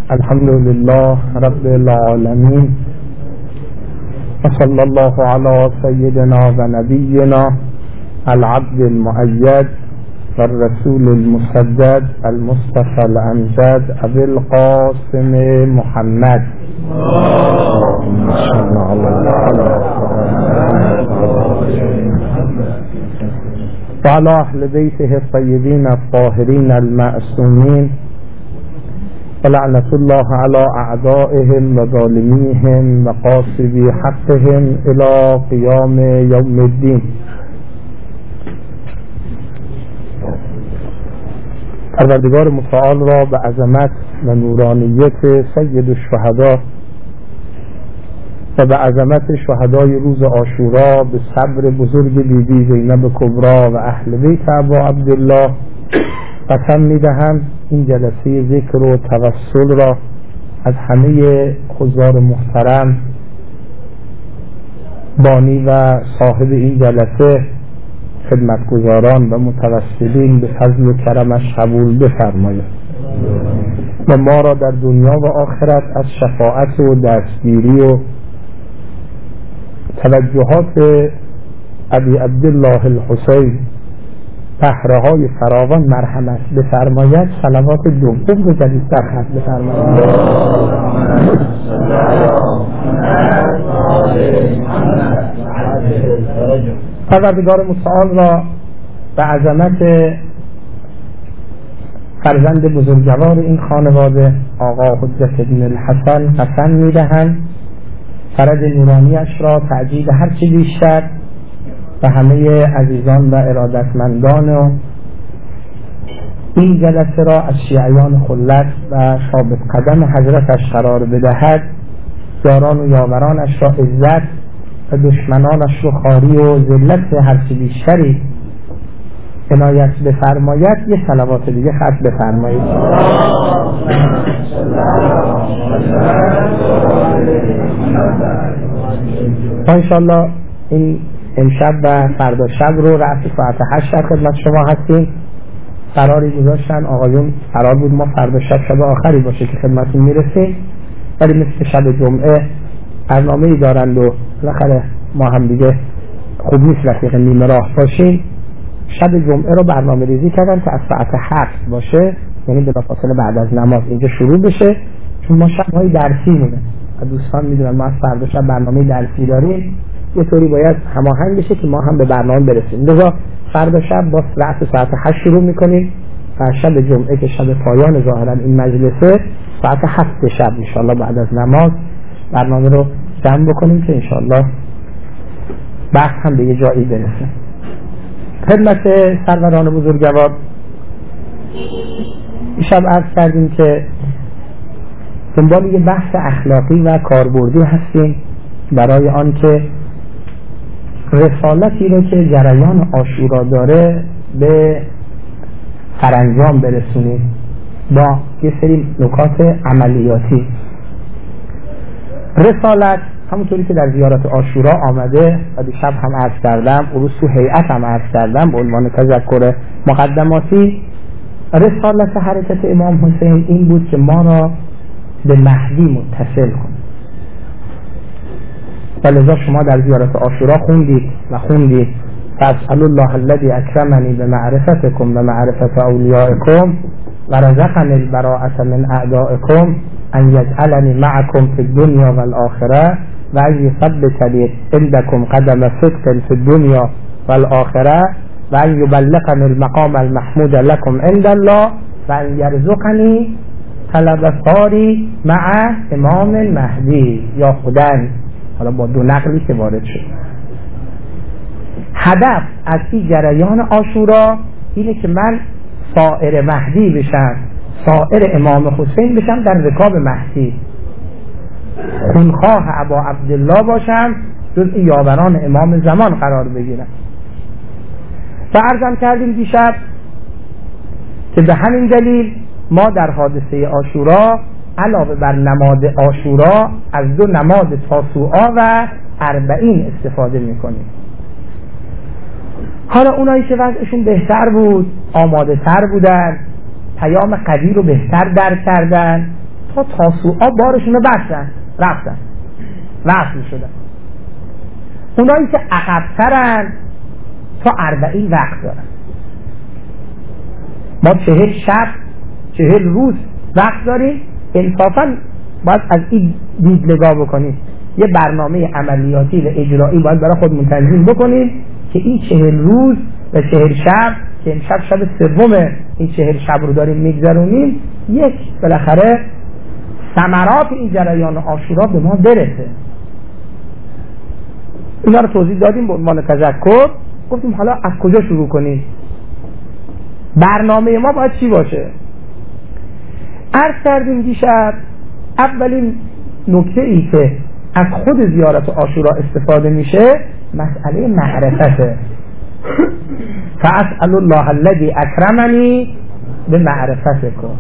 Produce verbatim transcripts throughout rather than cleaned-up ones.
الحمد لله رب العالمين وصلى الله على سيدنا ونبينا العبد المؤيد والرسول المسدد المصطفى الأمجد أبي القاسم محمد صلى الله وعلى أهل بيته الطيبين الطاهرين المعصومين ولعنة الله على أعدائهم وظالميهم وقاصدي حقهم إلى قيام يوم الدين. پروردگار متعال را به عظمت و نورانیت سید الشهدا و به عظمت شهدای روز عاشورا، به صبر بزرگ بیبی زینب کبرا و اهل بیت ابا عبدالله قسم می‌دهم این جلسه ذکر و توسل را از همه حضار محترم بانی و صاحب این جلسه، خدمتگزاران و متوسلین به فضل و کرمش قبول بفرماید و ما را در دنیا و آخرت از شفاعت و دستگیری و توجهات ابی عبدالله الحسین پهره‌های فراوان مرحمت بفرماید. صلوات دوم رو جدید در خط بفرماید. پروردگار متعال را به عظمت فرزند بزرگوار این خانواده آقا حجت ابن الحسن قسم می‌دهم فرد نورانیش را تعجیل هرچی بیشتر و همه عزیزان و ارادتمندان و این جلسه را از شیعیان خلت و ثابت قدم حضرتش قرار بدهد، یاران و یاورانش را عزت و دشمنانش را خواری و ذلت هرچی بیشتری عنایت بفرماید. یه صلوات دیگه خط بفرمایید. انشاءالله این امشب و فردا شب رو رأس ساعت هشت در خدمت شما هستیم. قراری گذاشتن آقایون، قرار بود ما فردا شب شب آخری باشه که خدمتون میرسیم، ولی مثل شب جمعه برنامه‌ای دارند و بالاخره ما هم دیگه خوب نیست رفیق نیمه راه باشیم. شب جمعه رو برنامه ریزی کردن که از ساعت هفت باشه، یعنی بلافاصله بعد از نماز اینجا شروع بشه، چون ما شب‌های درسی مونه و دوستان میدونن ما از فردا شب برنامه درسی داریم، یه طوری باید هماهنگ بشه که ما هم به برنامه برسیم. لذا فردا شب با رأس ساعت هشت شروع میکنیم و شب جمعه که شب پایان ظاهرا این مجلسه ساعت هفت شب انشاءالله بعد از نماز برنامه رو جمع بکنیم که انشاءالله بحث هم به یه جایی برسه. خدمت سروران بزرگوار شب عرض کردیم که دنبال یه بحث اخلاقی و کاربردی هستیم برای آن که رسالتی رو که جریان عاشورا داره به سرانجام برسونیم با یه سری نکات عملیاتی. رسالت همونطوری که در زیارت عاشورا آمده و دیشب هم عرض کردم، عروض تو هیئت هم عرض کردم به عنوان تذکر مقدماتی، رسالت حرکت امام حسین این بود که ما را به مهدی متصل کنه. ولذا شما در زیارت عاشورا خوندید و خوندید فاسألوا الله الذي اکرمنی بمعرفتکم و معرفت اولیائکم و رزقنی البراءة من اعدائکم ان یجعلنی معکم فی الدنیا والآخرة و ان یثبت لی عندکم قدم صدق فی الدنیا والآخرة و ان یبلغنی المقام المحمود لکم عند الله و ان یرزقنی طلب ثاری مع امام مهدی یا خودن. حالا با دو نقلی که وارد شد، هدف از این جریان عاشورا اینه که من صائر مهدی بشم، صائر امام حسین بشم، در رکاب مهدی خونخواه ابا عبدالله باشم، جز یاوران امام زمان قرار بگیرم. و عرضم کردیم دیشب که به همین دلیل ما در حادثه عاشورا علاوه بر نماد عاشورا از دو نماد تاسوعا و اربعین استفاده میکنیم. حالا اونایی که وضعشون بهتر بود، آماده تر بودن، پیام قوی رو بهتر درک کردن، تا تاسوعا بارشون رو بستن رفتن وصل شدن. اونایی که عقب‌ترن تا اربعین وقت دارن. ما چهل شب چهل روز وقت داریم. انصافاً باید از این دید نگاه بکنیم، یه برنامه عملیاتی و اجرایی باید برای خودمون تنظیم بکنیم که این چهل روز و چهل شب که امشب شب سوم این چهل شب رو داریم میگذرونیم، یک بالاخره ثمرات این جریان عاشورا به ما برسه. اینا رو توضیح دادیم به عنوان تذکر. گفتیم حالا از کجا شروع کنیم؟ برنامه ما باید چی باشه؟ عرض کردیم دیشب اولین نکته ای که از خود زیارت عاشورا استفاده میشه مسئله معرفته. فاسأل الله الذی اکرمنی به معرفتکم.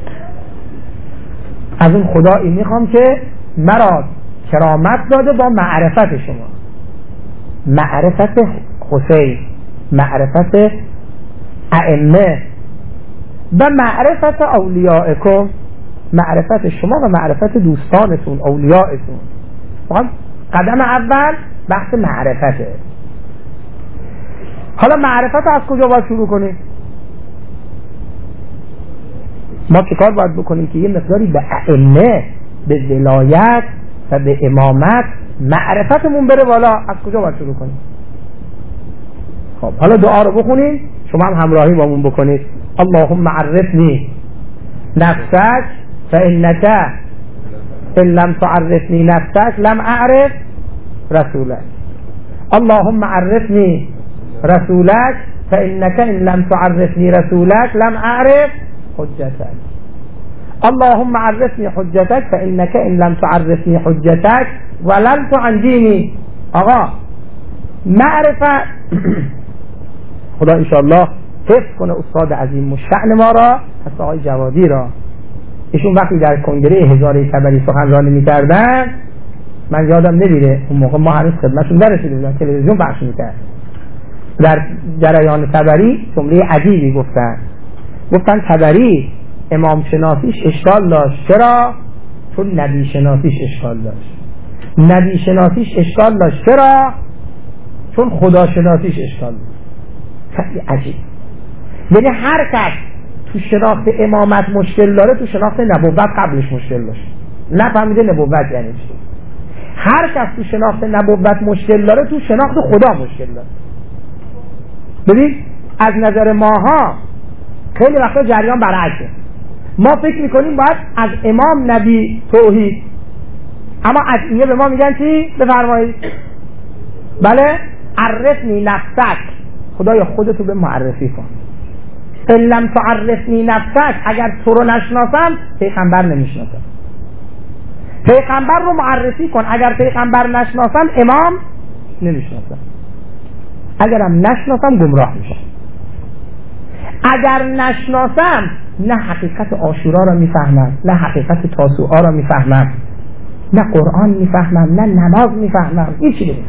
از اون خدایی میخوام که مرا کرامت داده با معرفت شما، معرفت حسین، معرفت ائمه و معرفت اولیائکم، معرفت شما و معرفت دوستانتون اولیائتون. قدم اول بحث معرفته. حالا معرفت از کجا باید شروع کنیم؟ ما چه کار باید بکنیم که یه مقداری به ائمه، به ولایت و به امامت معرفتمون بره بالا؟ از کجا باید شروع کنیم؟ خب حالا دعا رو بخونیم، شما هم همراهی با من بکنید. اللهم عرفنی نفسک فانک ان لم تعرفنی نفسک لم اعرف رسولک. اللهم عرفنی رسولک فانک ان لم تعرفنی رسولک لم اعرف حجتک. اللهم عرفنی حجتک فانک ان لم تعرفنی حجتک ولن تعندینی. آقا معرفت خدا انشاءالله حفظ کنه استاد عظیم الشأن ما را، حتی آقای جوادی را. ایشون وقتی در کنگره هزاره تبری سخنرانی می‌کردن، من یادم نمیره اون موقع ما هنوز خدمتشون نرسیده بودن، تلویزیون پخش می‌کرد. در جریان تبری جمله عجیبی گفتن. گفتن تبری امام شناسیش اشکال داشت. چرا؟ چون نبی شناسیش اشکال داشت. نبی شناسیش اشکال داشت. چرا؟ چون خدا شناسیش اشکال داشت. خیلی عجیب. یعنی هر کس تو شناخت امامت مشکل داره، تو شناخت نبوت قبلش مشکل داشت. نفهمیده نبوت یعنی چی. هر کس تو شناخت نبوت مشکل داره، تو شناخت خدا مشکل داره. ببین از نظر ماها خیلی وقتا جریان برعکسه. ما فکر میکنیم باید از امام نبی توحید، اما از اینه به ما میگن چی؟ بفرمایید. بله عرفنی نفسک، خدایا خودتو به معرفی کن. ان لم تعرفنی نفسک، اگر تو رو نشناسم پیغمبر نمیشناسم. پیغمبر رو معرفی کن، اگر پیغمبر نشناسم امام نمیشناسم. اگرم نشناسم گمراه میشم. اگر نشناسم نه حقیقت عاشورا را میفهمم، نه حقیقت تاسوعا را میفهمم، نه قرآن میفهمم، نه نماز میفهمم، هیچی نیست.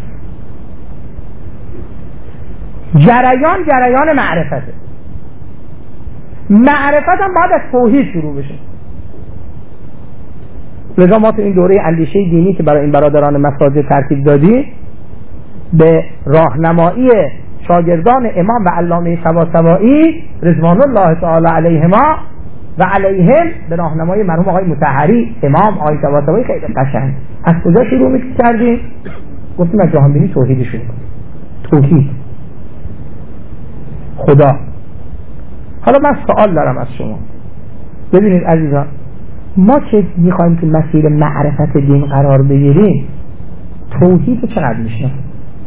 جریان جریان معرفته. معرفت هم باید از توحید شروع بشه. لذا ما تو این دوره اندیشه دینی که برای این برادران مساجد ترتیب دادیم، به راهنمایی شاگردان امام و علامه طباطبایی رضوان الله تعالی علیهما و علیهم، به راهنمایی مرحوم آقای مطهری امام آقای طباطبایی خیلی قشنگ از کجا شروع می‌کردیم؟ گفتیم از جهانبینی توحید شروع کنیم. توحید خدا. حالا من سوال دارم از شما. ببینید عزیزان، ما که میخوایم که مسیر معرفت دین قرار بگیریم، توحید رو چقدر میشناسیم؟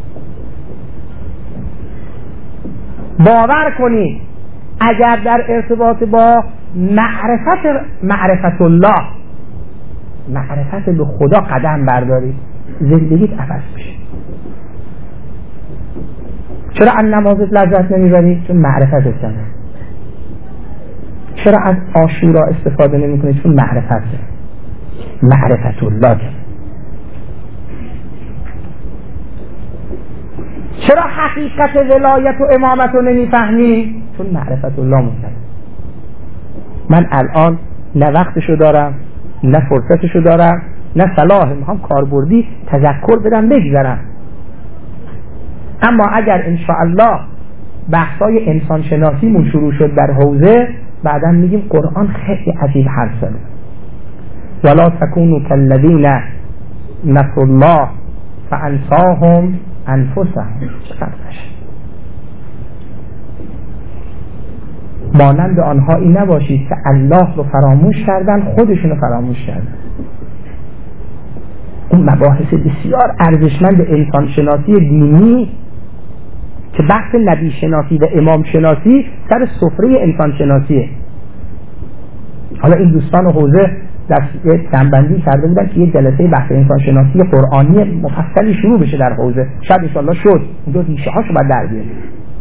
باور کنید اگر در ارتباط با معرفت معرفت الله، معرفت به خدا قدم بردارید، زندگیت عوض میشه. چرا از نمازت لذت نمیبری؟ چون معرفتت کمه. چرا از عاشورا استفاده نمیکنی؟ چون معرفت معرفت الله کمه. چرا حقیقت ولایت و امامت رو نمیفهمی؟ چون معرفت الله مونده. من الان نه وقتشو دارم نه فرصتشو دارم نه صلاح، میخوام کاربردی تذکر بدم بگذرم. اما اگر انشاءالله بحثای انسان شناسیمون شروع شد در حوزه، بعدا میگیم قرآن خیلی عجیب حرف زده. ولا تکونوا کالذین نسوا الله فانساهم انفسهم. چقدر قشنگ. مانند آنهایی نباشید که الله رو فراموش کردن، خودشون رو فراموش کردن. این مباحث بسیار ارزشمند انسان شناسی دینی که بحث نبی شناسی و امام شناسی سر سفره انسان شناسیه. حالا این دوستان حوزه در جنبندی کرده بودن که یه جلسه بحث انسان شناسی قرآنی مفصلی شروع بشه در حوزه، شاید انشاءالله شد، اونجا ریشه هاشو باید در بیاریم.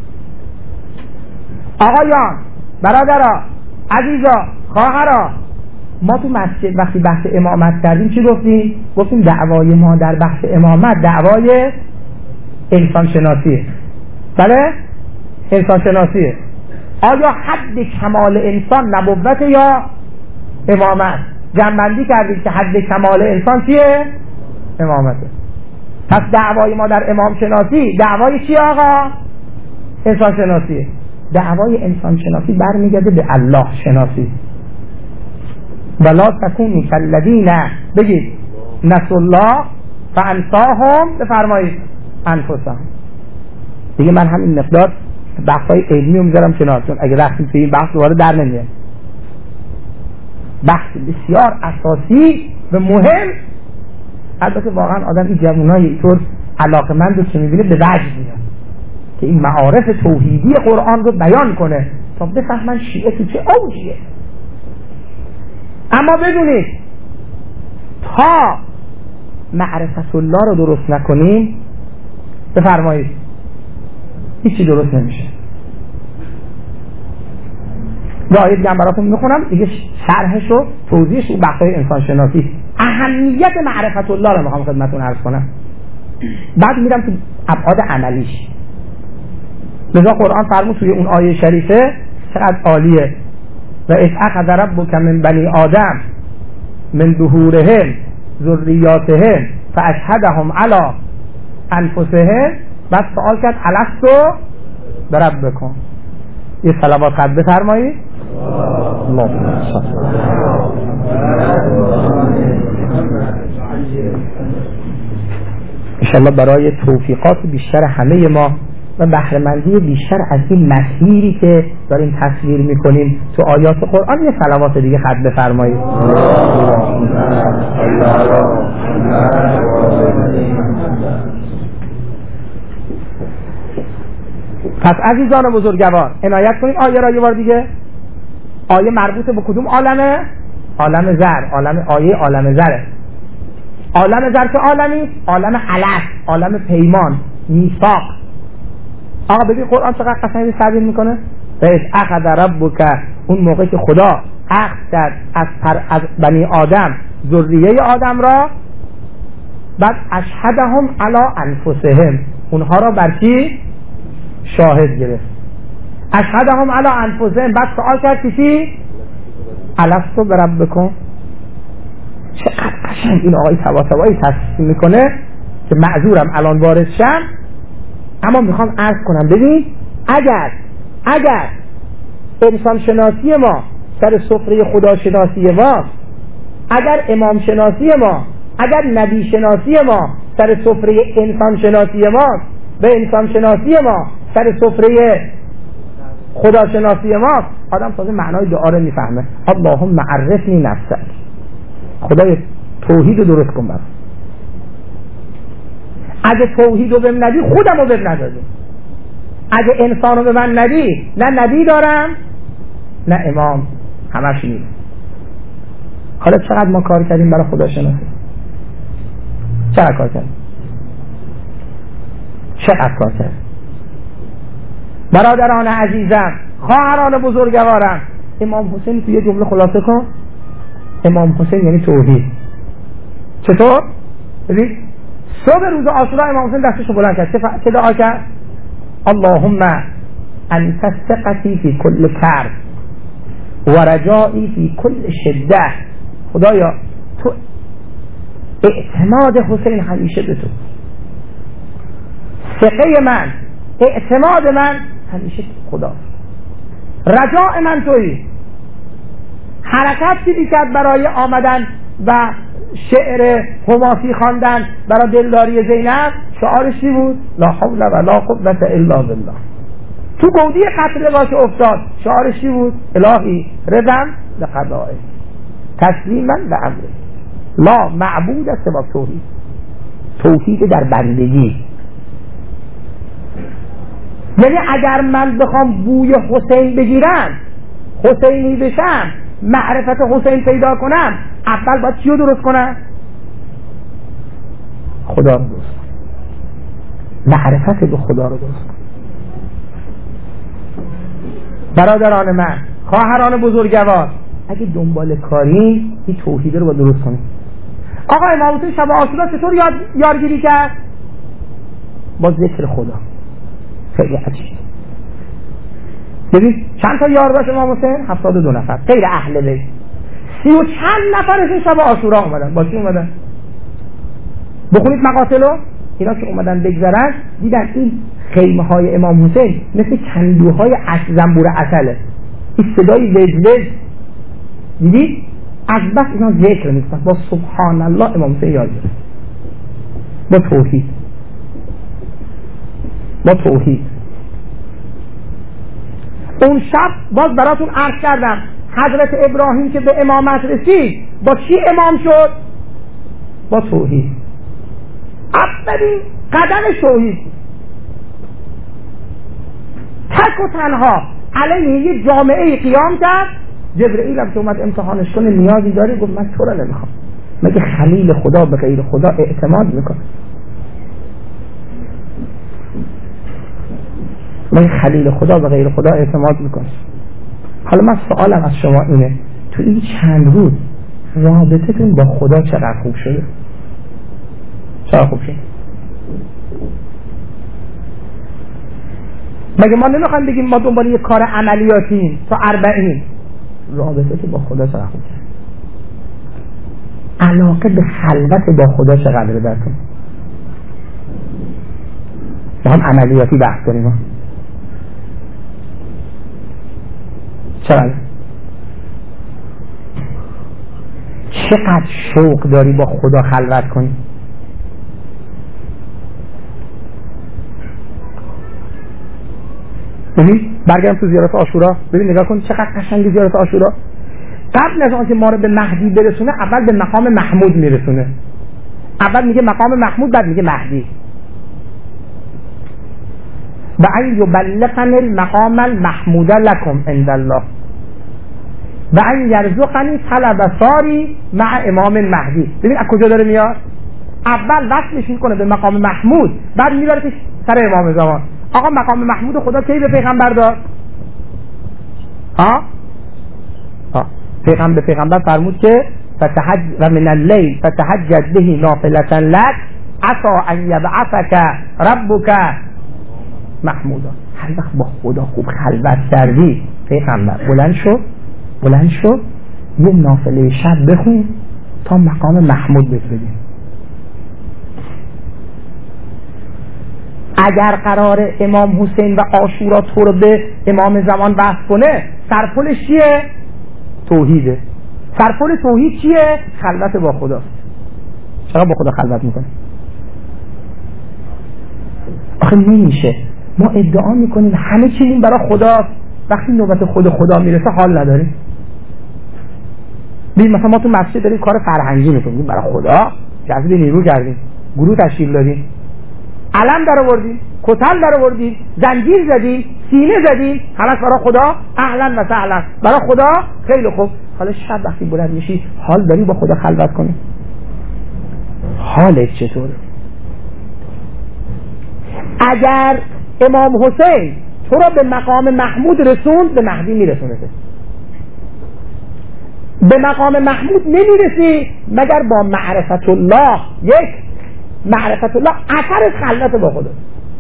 آقایان، برادرها، عزیزا، خواهرها، ما تو مسجد وقتی بحث امامت کردیم چی گفتیم؟ گفتیم دعوای ما در بحث امامت دعوای انسان شناسیه. بله؟ انسان شناسیه. آیا حد کمال انسان نبوت یا امامت؟ جنبندی کردیم که حد کمال انسان چیه؟ امامته. پس دعوای ما در امام شناسی دعوای چیه آقا؟ انسان شناسیه. دعوای انسان شناسی برمیگرده به الله شناسی. ولا تکونوا کالذین، بگید نسوا الله فانساهم، بفرمایید انفسهم. دیگه من همین مقدار بحثای علمی رو میذارم کنار، چون اگه رفتیم توی این بحث دوباره در نمیاد. بحث بسیار اساسی و مهم. البته واقعا آدم این جوانای اینطور علاقه‌مند رو که میبینه به وجد میاد که این معارف توحیدی قرآن رو بیان کنه تا بفهمن شیعه تو چه اوجیه. اما بدونید تا معرفت الله رو درست نکنیم، بفرمایید هیچی درست نمیشه. یا آیه دیگه براتون میخونم دیگه، شرحش و توضیحش اون بحثای انسان شناسی. اهمیت معرفت الله رو میخوام خدمتتون عرض کنم، بعد میرم تو ابعاد عملیش. لذا قرآن فرمود توی اون آیه شریفه چقدر عالیه: و اذ اخذ ربک من بنی آدم من ظهورهم ذریاتهم فاشهدهم علی انفسهم. بعد سوال کرد الستو بربکم. یه صلوات خط بفرمایید. اللهم صل انشاءالله برای توفیقات بیشتر همه ما و بهره‌مندی بیشتر از این مسیری که داریم تصویر میکنیم تو آیات قرآن یه صلوات دیگه خط بفرمایید. پس عزیزان بزرگوار عنایت کنید آیه را یه بار دیگه. آیه مربوط به کدوم عالمه؟ عالم زر. عالم آیه عالم زره. عالم زر که عالمی؟ عالم علف، عالم پیمان، میثاق. آقا ببین قرآن چقدر قشنگ تعبیر میکنه. و اذ اخذ ربک، اون موقع که خدا اخذ کرد از پر از بنی آدم ذریه آدم را، بعد اشهدهم علی انفسهم، اونها را بر چی شاهد گرفت. اشهدهم علی انفسهم، بعد سوال کرد کسی الستو بربکم. چقدر قشنگ این آقای طباطبایی تصفیه میکنه که معذورم الان وارد شم، اما میخوام عرض کنم ببین اگر اگر انسان شناسی ما سر سفره خدا شناسی ما، اگر امام شناسی ما، اگر نبی شناسی ما سر سفره انسان شناسی ما و انسان شناسی ما سر سفره خدا شناسی ما، آدم تازه معنای دعا رو میفهمه. اللهم عرفنی نفسک، خدای توحید رو درست کن برام. اگه توحید رو بهم ندی خودم رو بهم ندادی. اگه انسان رو به من ندی، نه نبی دارم نه امام، همش نیست. حالا چقدر ما کار کردیم برای خدا شناسی؟ چقدر کار کردیم؟ چقدر کار کردیم؟ برادران عزیزم، خواهران بزرگوارم، امام حسین توی یه جمله خلاصه کن. امام حسین یعنی توحید. چطور؟ ببین صبح روز عاشورا امام حسین دستشو بلند کرد، چه دعا کرد؟ اللهم انت ثقتی فی کل کرب و رجائی فی کل شده. خدایا اعتماد حسین همیشه به تو، ثقه من، اعتماد من همیشه خدا، رجاء من تویی. حرکت که کرد برای آمدن و شعر حماسی خواندن برای دلداری زینب، شعارش چی بود؟ لا حول ولا قوة الا بالله. تو گودی قتل باش افتاد، شعارش چی بود؟ الهی رضم لقضائه تسلیما لامره لا معبود سوی توحید. توحید در بندگی، یعنی اگر من بخوام بوی حسین بگیرم، حسینی بشم، معرفت حسین پیدا کنم، اول باید چیو درست کنم؟ خدا رو درست کنم، معرفت به خدا رو درست کنم. برادران من، خواهران بزرگوار، اگه دنبال کاری این توحید رو باید درست کنیم. آقا امام حسین شب عاشورا چطور یاد یارگیری کرد؟ با ذکر خدا. خیلی عجیب. ببین چند تا یار داشت امام حسین؟ هفتاد و دو نفر غیر اهل بیت. سی و چند نفرشون شب عاشورا اومدن. با چی اومدن؟ بخونید مقاتلو. اینا که اومدن بگذرن دیدن این خیمه های امام حسین مثل کندوهای زنبور عسله، این صدای وزوز. دیدید؟ از بس اینا ذکر میکنن، با سبحان الله امام حسین یاد گرفت، با توحید، با توحید. اون شب باز براتون عرض کردم حضرت ابراهیم که به امامت رسید با چی امام شد؟ با توحید. اولین قدم توحید، تک و تنها علیه یه جامعه قیام کرد. جبرئیل هم که اومد امتحانش کنه نیازی داری؟ گفت من تو رو نمیخوام. مگه خلیل خدا به غیر خدا اعتماد میکنه؟ مگه خلیل خدا به غیر خدا اعتماد میکنه؟ حالا من سوالم از شما اینه، تو این چند روز رابطتون با خدا چقدر خوب شده؟ چقدر خوب شده؟ مگه ما نمیخوایم بگیم ما دنبال یه کار عملیاتیم تا اربعین؟ رابطه با خدا چقدر خوب شده؟ علاقه به خلوت با خدا چقدر درتون؟ ما هم عملیاتی بحث کنیم ها. چقدر؟ چقدر شوق داری با خدا خلوت کنی؟ ببین برگردم تو زیارت عاشورا، ببین نگاه کن چقدر قشنگ زیارت عاشورا. قبل از آنکه ما رو به مهدی برسونه اول به مقام محمود میرسونه. اول میگه مقام محمود، بعد میگه مهدی. و ان یبلغنی المقام المحمود لکم عند الله و ان یرزقنی طلب ساری مع امام مهدی. ببین از کجا داره میاد؟ اول وصلش میکنه به مقام محمود، بعد میبرتش سر امام زمان. آقا مقام محمود خدا کی به پیغمبر داد؟ ها؟ ها پیغمبر پیغمبر فرمود که فتحج و من اللیل فتحجد به نافلة لك عسى ان یبعثک ربک محمودا. هر وقت با خدا خوب خلوت کردی پیغمبر بلند شو بلند شو یه نافله شب بخون تا مقام محمود برسی. اگر قرار امام حسین و عاشورا تو رو به امام زمان وصل کنه، سرپلش چیه؟ توحیده. سرپل توحید چیه؟ خلوت با خدا. چرا با خدا خلوت میکنه؟ آخه نمیشه ما ادعا میکنیم همه چیزیم برای خدا، وقتی نوبت خود خدا میرسه حال نداریم. ببین مثلا ما تو مسجد داریم کار فرهنگی میکنیم برای خدا، جذب نیرو کردیم، گروه تشکیل دادیم، علم در آوردیم، کتل در آوردیم، زنجیر زدیم، سینه زدیم، همش برای خدا. اهلا و سهلا برای خدا. خیلی خوب. حالا شب وقتی بلند میشی حال داری با خدا خلوت کنی؟ حالت چطوره؟ اگر امام حسین تو را به مقام محمود رسوند، به مهدی میرسونه. به مقام محمود نمیرسی مگر با معرفت الله. یک معرفت الله اثر خلوت با خدا.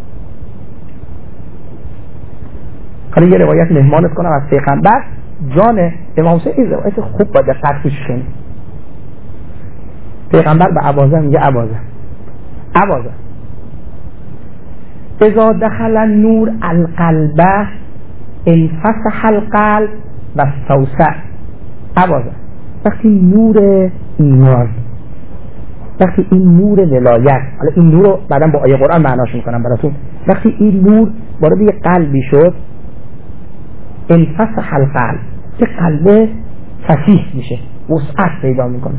حالا یه روایت مهمانت کنم از پیغمبر جان امام حسین. این روایت خوب با دقت گوش کنید. پیغمبر به ابوذر میگه ابوذر ابوذر اذا دخل النور القلب انفسح القلب و استوسع. ابوذر وقتی نور ایمان، وقتی این نور ولایت، حالا این نور رو بعدم با آیه قرآن معناش میکنم براتون، وقتی این نور وارد یه قلبی شد انفسح القلب، که قلب فسیح میشه، وسعت پیدا میکنه،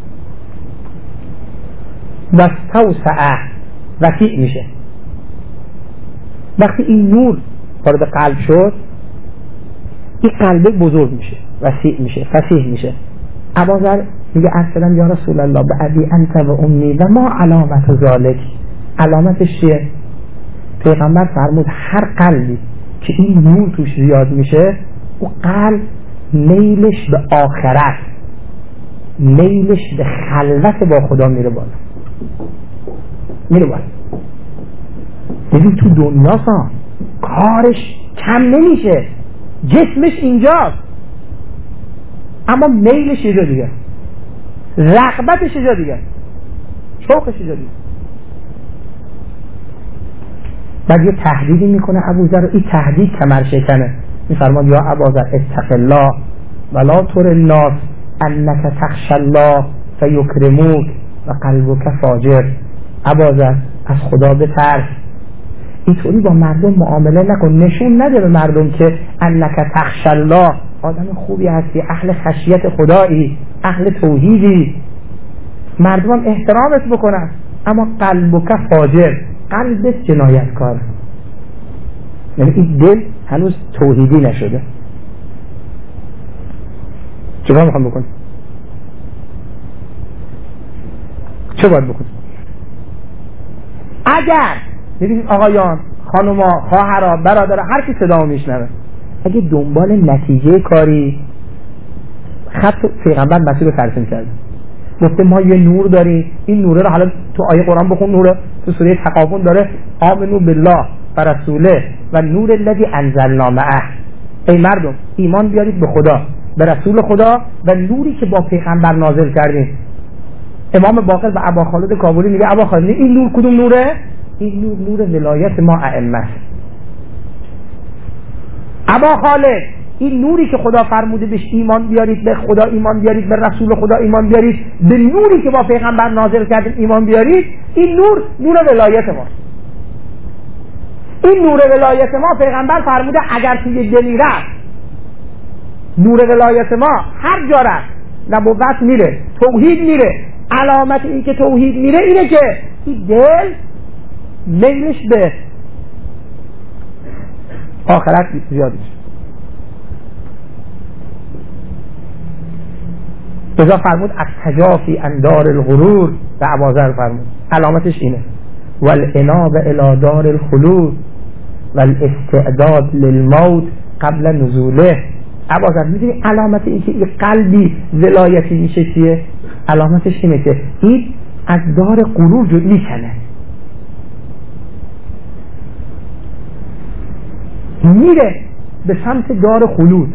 و استوسع وسیع میشه. وقتی این نور وارد قلب شد این قلب بزرگ میشه، وسیع میشه، فسیح میشه. ابوذر میگه ارسلم یا رسول الله به ابی انت و امی و ما علامت ذالک، علامتش چیه؟ پیغمبر فرمود هر قلبی که این نور توش زیاد میشه او قلب میلش به آخرت، میلش به خلوت با خدا میره بالا، میره بالا. ببین تو دنیا سا کارش کم نمیشه، جسمش اینجاست اما میلش یه جا دیگه، رغبتش یه جا دیگه، شوقش یه جا دیگه. بعد یه تهدیدی میکنه ابوذر، این تهدید کمر شکنه، میفرماد یا ابوذر اتق الله ولا تر الناس انک تخشى الله فیکرموک و قلبک فاجر. ابوذر از خدا بترس، اینطوری با مردم معامله نکن، نشون نده به مردم که انک تخشى الله، آدم خوبی هستی، اهل خشیت خدایی، اهل توحیدی، مردم هم احترامت بکنن، اما قلبک فاجر، قلبت جنایتکار، یعنی این دل هنوز توحیدی نشده. چه میخوام بکن؟ چه باید بکن؟ اگر ببینید آقایان، خانوما، خواهرها، برادرها، هر کی صدامو میشنوه، اگه دنبال نتیجه کاری، خط پیغمبر مسیر رو ترسیم کرده، گفته ما یه نور داریم، این نوره رو حالا تو آیه قرآن بخون، نوره تو سوره تغابن داره آمنو بالله و رسوله و نور الذی انزلنا معه، ای مردم ایمان بیارید به خدا، به رسول خدا و نوری که با پیغمبر نازل کردیم. امام باقر به ابا خالد کابلی میگه ابا خالد این نور کدوم نوره؟ این نور نور ولایت ما ائمه است. ابا خالد این نوری که خدا فرموده بهش ایمان بیارید، به خدا ایمان بیارید، به رسول خدا ایمان بیارید، به نوری که با پیغمبر نازل کردیم ایمان بیارید، این نور نور ولایت ما. این نور ولایت ما پیغمبر فرموده اگر توی دلی رفت، نور ولایت ما هر جا رفت نبوت میره، توحید میره. علامت این که توحید میره اینه که این دل میلش به آخرت زیاد میشه. ازا فرمود از تجافی اندار الغرور، به ابوذر فرمود علامتش اینه والعناب الی دار الخلود والاستعداد للموت قبل نزوله. ابوذر میدونی علامت این که این قلبی ولایتی میشه چیه؟ علامتش اینه که این از دار غرور جد میکنه، میره به سمت دار خلود،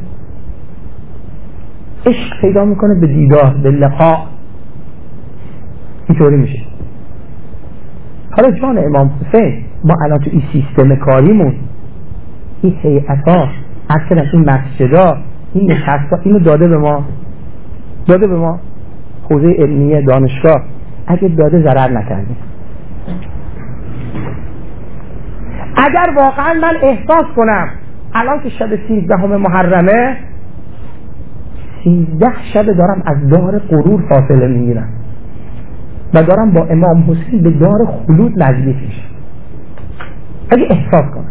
عشق پیدا میکنه به دیدار، به لقاء، اینطوری میشه. حالا جان امام حسین، ما الان تو این سیستم کاریمون، این هیئت‌ها، اصلا این مسجدها، این نشست‌ها، اینو داده به ما، داده به ما حوزه علمیه دانشگاه، اگه داده ضرر نکردیم. اگر واقعا من احساس کنم الان که شب سیزدهم محرمه، سیزده شب دارم از دار غرور فاصله میگیرم و دارم با امام حسین به دار خلود نزدیک میشم، اگه احساس کنم،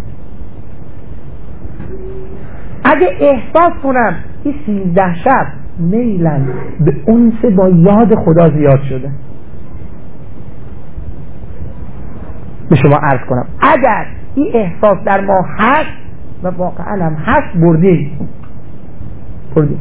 اگه احساس کنم این سیزده شب میلم به انس با یاد خدا زیاد شده، به شما عرض کنم اگر این احساس در ما هست و واقعا هم هست، بردیم بردیم.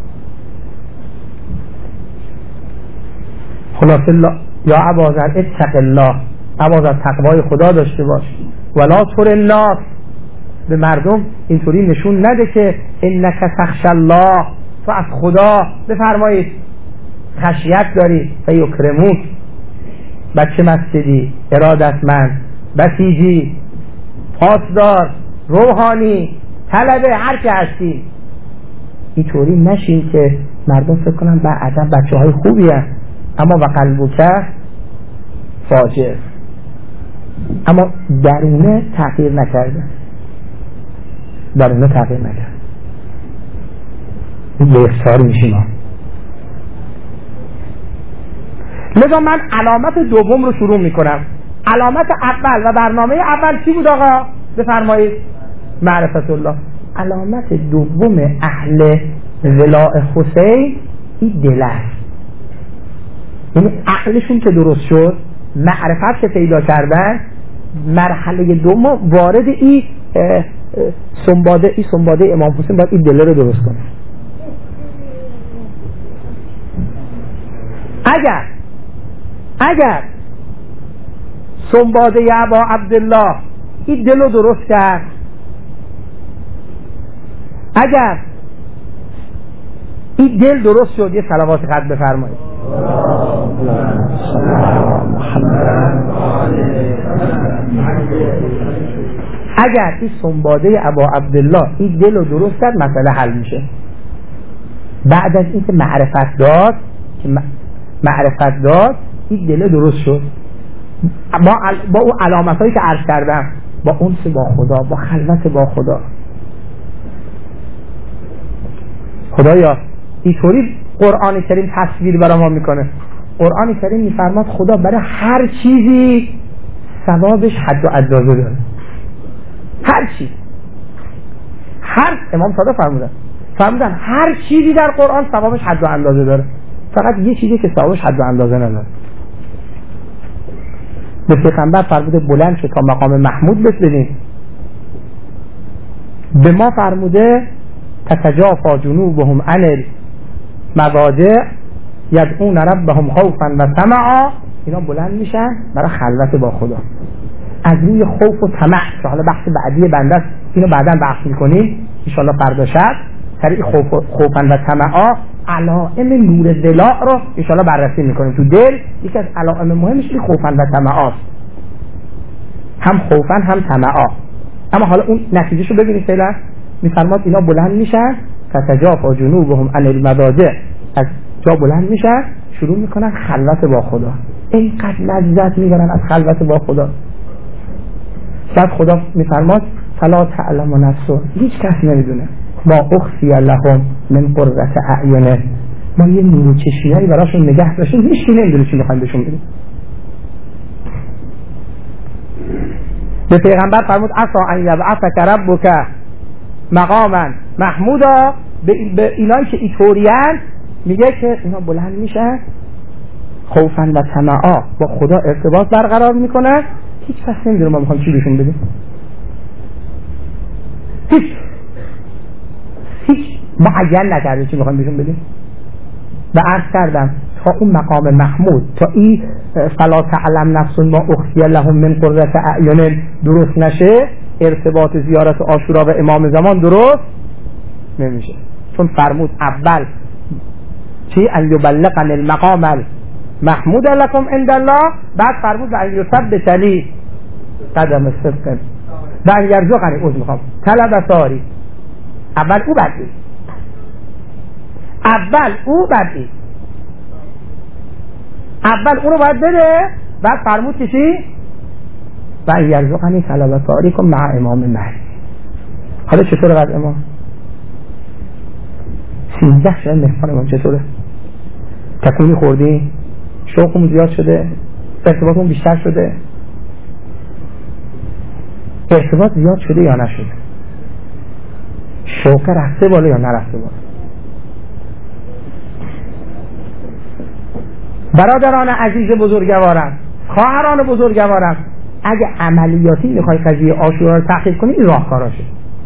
خلاص الله یا ابوذر اتق الله، ابوذر تقوای خدا داشته باش، ولا تر الناس، به مردم اینطوری نشون نده که انک تخشى الله، تو از خدا بفرمایید خشیت داری فیکرموک، بچه مسجدی، ارادتمند، بسیجی، پاسدار، روحانی، طلبه، هر که هستی، اینطوری نشین که مردم فکر کنن با عجب بچه های خوبی هست اما و قلبوکه فاجر، اما درونه تغییر نکرده، درونه تغییر نکرده. این بهتر میشیم ها. لذا من علامت دوم رو شروع میکنم. علامت اول و برنامه اول چی بود آقا؟ بفرمایید. معرفت الله. علامت دوم اهل ولاء حسین این دل است. یعنی عقلشون که درست شد، معرفت که پیدا کردن، مرحله دوم وارد این سنباده این سنباده امام حسین باید این دل رو درست کنه. اگر اگر سنباده ابا عبدالله این دل رو درست کرد، اگر این دل درست شد، یه صلوات قد بفرمایید. اگر این سنباده ابا عبدالله این دل رو درست کرد، مسئله حل میشه. بعد از اینکه معرفت داد که معرفت داد این دل درست شد، با, با اون علامت هایی که عرض کردم، با انس با خدا، با خلوت با خدا. خدایا اینطوری قرآن کریم تصویر برای ما میکنه. قرآن کریم میفرماد خدا برای هر چیزی ثوابش حد و اندازه داره. هر چیز، هر امام صادق فرمودن فرمودن هر چیزی در قرآن ثوابش حد و اندازه داره، فقط یه چیزی که ثوابش حد و اندازه نداره. به پیغمبر فرموده بلند شد تا مقام محمود برسید. به ما فرموده تتجافا جنوبهم عن المضاجع یدعون ربهم خوفا و طمعا. اینا بلند میشن برای خلوت با خدا از روی خوف و طمع، که حالا بحث بعدی بنده است، اینو بعداً بحث میکنیم ان شاء الله فردا شب. سری خوف خوفا و طمعا علائم نور ولاء رو ان شاء الله بررسی میکنیم. تو دل یکی از علائم مهمش این خوفا و طمعا است، هم خوفا هم طمعا. اما حالا اون نتیجهشو ببینید. فعلا میفرماد اینا بلند میشن تتجافا جنوبهم عن المضاجع، از جا بلند میشن شروع میکنن خلوت با خدا. اینقدر لذت میبرن از خلوت با خدا. بعد خدا میفرماد فلا تعلم نفس، هیچ کس نمیدونه ما اخفی لهم من قرة اعین، ما یه نور چشمایی براشون نگه داشتیم، هیچ کی نمیدونه چی میخوایم بهشون بدیم. به پیغمبر فرمود عسى ان یبعثک ربک مقاما محمودا. به اینایی که اینطورین میگه که اینا بلند میشن خوفا و طمعا با خدا ارتباط برقرار میکنن، هیچ کس نمیدونه ما میخوایم چی بهشون بدیم. هیچ هیچ معین نکرده چی میخوایم بهشون بدیم. و عرض کردم تا اون مقام محمود، تا این فلا تعلم نفس ما اخفی لهم من قرة اعین درست نشه، ارتباط زیارت عاشورا و امام زمان درست نمیشه. چون فرمود اول چی؟ ان یبلغن المقام المحمود لكم عند الله، بعد فرمود ان یثبتنی قدم الصدق و ان یرزقنی عذر میخوام طلب ساری. اول او بعدی، اول او بعدی، اول اونو باید بده، بعد فرمود که چی؟ و ان یرزقنی طلب ساری کن مع امام مهدی. حالا چطوره بعد امام؟ سیزده شده مهمان امام چطوره؟ تکونی خوردی؟ شوقمون زیاد شده؟ ارتباطمون بیشتر شده؟ ارتباط زیاد شده یا نشده؟ شوق رفته بالا یا نرفته بالا؟ برادران عزیز بزرگوارم، خواهران بزرگوارم، اگه عملیاتی میخوای قضیه عاشورا رو تحقیق کنی این راهکاراشه.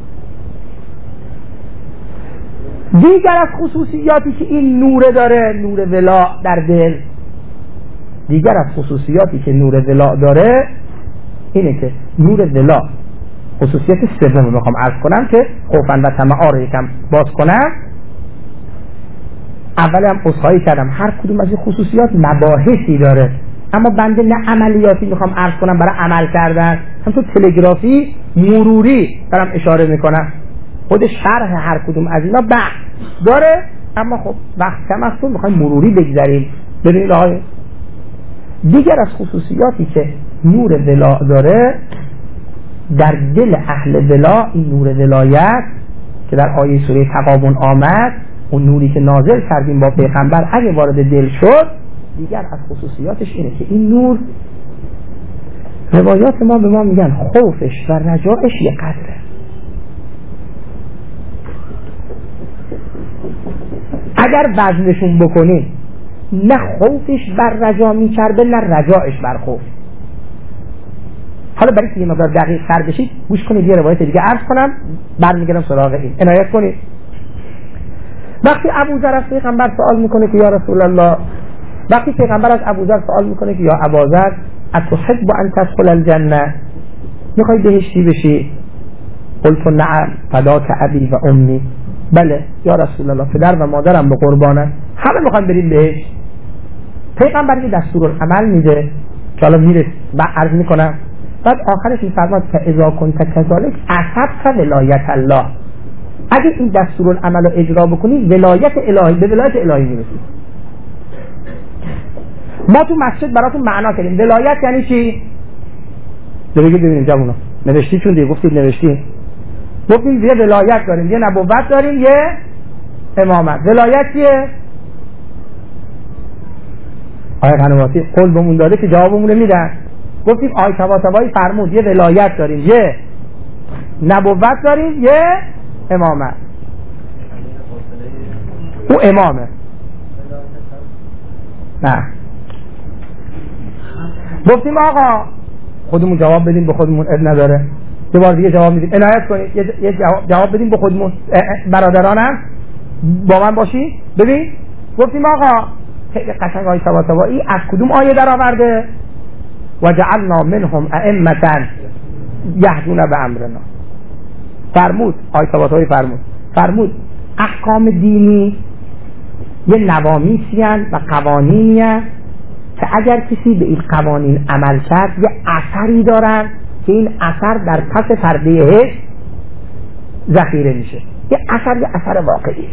دیگر از خصوصیاتی که این نور داره، نور ولاء در دل، دیگر از خصوصیاتی که نور ولاء داره اینه که نور ولاء، خصوصیت سوم رو میخوام عرض کنم که خوفا و طمعا رو یکم باز کنم. اول هم عذرخواهی کردم، هر کدوم از این خصوصیات مباحثی داره، اما بنده نه عملیاتی میخوام عرض کنم برای عمل کردن، هم تو تلگرافی مروری دارم اشاره میکنم. خود شرح هر کدوم از اینا بحث داره، اما خب وقت کم است، میخوایم مروری بگذاریم. ببینید آقای دیگر از خصوصیاتی که نور ولا داره، در دل اهل ولا این نور ولایت که در آیه سوره تغابن آمد، اون نوری که نازل کردیم با پیغمبر اگه وارد دل شد، دیگر از خصوصیاتش اینه که این نور، روایات ما به ما میگن خوفش و رجاعش یک قدره. اگر وزنشون بکنیم، نه خوفش بر رجا میکرده نه رجاعش بر خوف. حالا برای که یه مقدار دقیق تر بشید گوش کنید، یه روایت دیگه عرض کنم برمیگردم سراغ این، عنایت کنید. وقتی ابوذر از پیغمبر سوال میکنه که یا رسول الله، وقتی پیغمبر از ابوذر سوال میکنه که یا ابوذر اتحب ان تدخل الجنه، میخوای بهشتی بشی؟ قلت نعم فداک ابی و امی، بله یا رسول الله پدر و مادرم به قربانن، همه میخوان بریم بهش. پیغمبر یه دستورالعمل میده که حالا میره بعد عرض میکنم، بعد آخرش میفرماد که اذا کنت کذالک اصبت ولایت الله، اگه این دستورالعمل رو اجرا بکنی ولایت الهی، به ولایت الهی میرسی. ما تو مسجد براتون معنا کردیم ولایت یعنی چی؟ بگید ببینیم جوونا، نوشتی چون دیگه گفتید نوشتی، گفتیم یه ولایت داریم، یه نبوت داریم، یه امامت. ولایت چیه؟ آیه قنواتی قول بمون داده که جوابمون رو میدن. گفتیم آیه طباطبایی فرمود یه ولایت داریم، یه نبوت داریم، یه امامت. او امامه. نه گفتیم آقا خودمون جواب بدیم به خودمون، اب نداره، یه بار دیگه جواب میدیم، عنایت کنید یه جواب, جواب بدیم به خودمون. برادرانم با من باشی. ببین گفتیم آقا خیلی قشنگ آیه طباطبایی از کدوم آیه در آورده؟ و جعلنا منهم ائمة یهدون بامرنا. فرمود آیه طباطبایی فرمود فرمود احکام دینی یه نوامیسی و قوانینی هست که اگر کسی به این قوانین عمل کرد یه اثری دارن که این اثر در پس پرده حس ذخیره میشه، یه اثر یه اثر واقعی.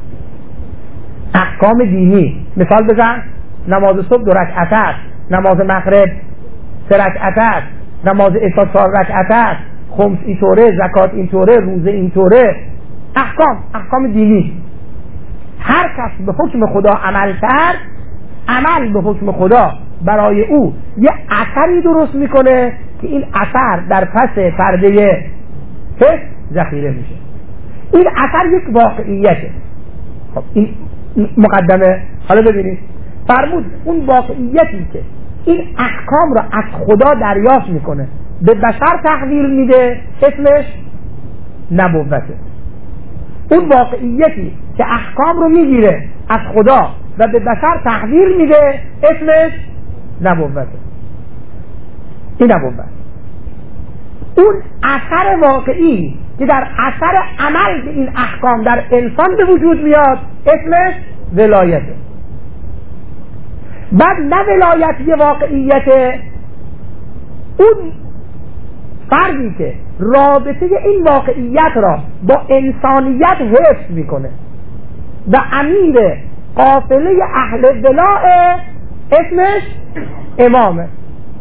احکام دینی مثال بزن، نماز صبح دو رکعت است، نماز مغرب سه رکعت است، نماز عشا چهار رکعت است، خمس اینطوره، زکات اینطوره، روزه اینطوره. احکام احکام دینی. هر کس به حکم خدا عمل کرد، عمل به حکم خدا برای او یه اثری درست میکنه که این اثر در پس پرده حس ذخیره میشه. این اثر یک واقعیته. خب این مقدمه. حالا ببینید فرمود اون واقعیتی که این احکام را از خدا دریافت میکنه به بشر تحویل میده اسمش نبوته. اون واقعیتی که احکام رو میگیره از خدا و به بشر تحویل میده اسمش نبوته. این نبوت. اون اثر واقعی که در اثر عمل به این احکام در انسان به وجود میاد اسمش ولایته. بعد نه ولایت یه واقعیته، اون فردی که رابطه این واقعیت را با انسانیت حفظ میکنه و امیر قافله اهل ولاء اسمش امامه.